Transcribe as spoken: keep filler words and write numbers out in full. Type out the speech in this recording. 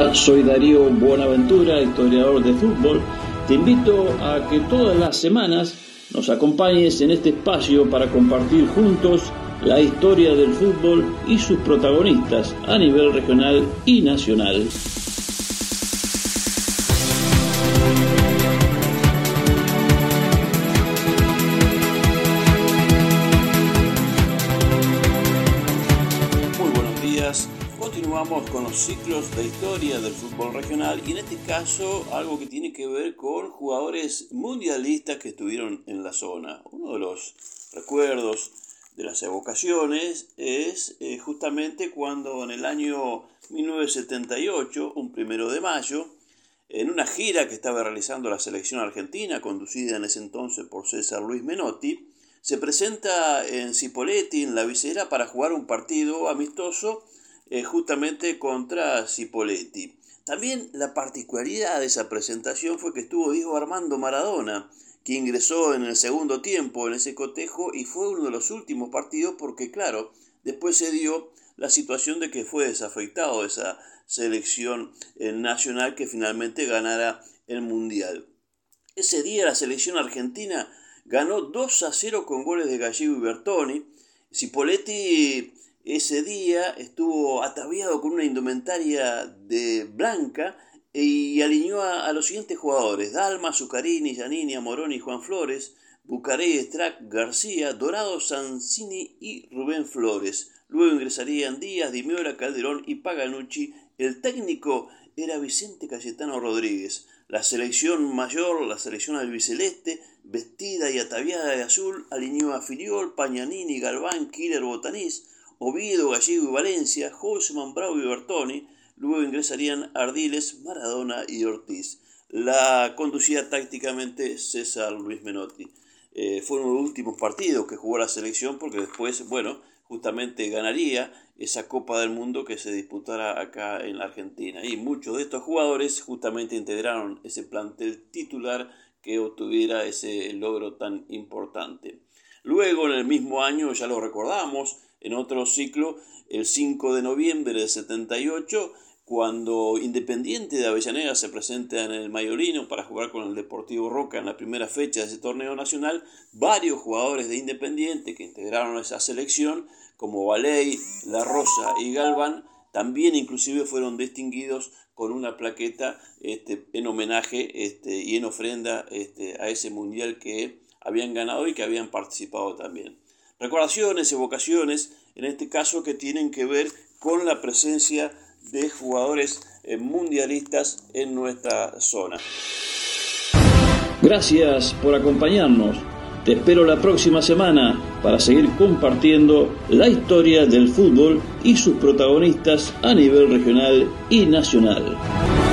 Hola, soy Darío Buenaventura, historiador de fútbol. Te invito a que todas las semanas nos acompañes en este espacio para compartir juntos la historia del fútbol y sus protagonistas a nivel regional y nacional. Muy buenos días. Continuamos con los ciclos de historia del fútbol regional y en este caso algo que tiene que ver con jugadores mundialistas que estuvieron en la zona. Uno de los recuerdos de las evocaciones es eh, justamente cuando en el año mil novecientos setenta y ocho, un primero de mayo, en una gira que estaba realizando la selección argentina, conducida en ese entonces por César Luis Menotti, se presenta en Cipolletti, en la Visera, para jugar un partido amistoso eh, justamente contra Cipolletti. También la particularidad de esa presentación fue que estuvo Diego Armando Maradona, que ingresó en el segundo tiempo en ese cotejo y fue uno de los últimos partidos porque, claro, después se dio la situación de que fue desafectado esa selección nacional que finalmente ganara el Mundial. Ese día la selección argentina ganó dos a cero con goles de Gallego y Bertoni. Cipolletti ese día estuvo ataviado con una indumentaria de blanca y alineó a, a los siguientes jugadores: Dalma, Zuccarini, Giannini, Moroni, Juan Flores, Bucaré, Strack, García, Dorado, Sanzini y Rubén Flores. Luego ingresarían Díaz, Di Meola, Calderón y Paganucci. El técnico era Vicente Cayetano Rodríguez. La selección mayor, la selección albiceleste, vestida y ataviada de azul, alineó a Filiol, Pagnanini, Galván, Killer, Botanís, Oviedo, Gallego y Valencia, Houseman, Bravo y Bertoni. Luego ingresarían Ardiles, Maradona y Ortiz. La conducía tácticamente César Luis Menotti. Eh, fue uno de los últimos partidos que jugó la selección porque después, bueno, justamente ganaría esa Copa del Mundo que se disputara acá en la Argentina. Y muchos de estos jugadores justamente integraron ese plantel titular que obtuviera ese logro tan importante. Luego, en el mismo año, ya lo recordamos, en otro ciclo, el cinco de noviembre de setenta y ocho, cuando Independiente de Avellaneda se presenta en el Maiorino para jugar con el Deportivo Roca en la primera fecha de ese torneo nacional, varios jugadores de Independiente que integraron esa selección, como Valey, La Rosa y Galván, también inclusive fueron distinguidos con una plaqueta este, en homenaje este, y en ofrenda este, a ese mundial que habían ganado y que habían participado también. Recordaciones, evocaciones, en este caso que tienen que ver con la presencia de jugadores eh, mundialistas en nuestra zona. Gracias por acompañarnos. Te espero la próxima semana para seguir compartiendo la historia del fútbol y sus protagonistas a nivel regional y nacional.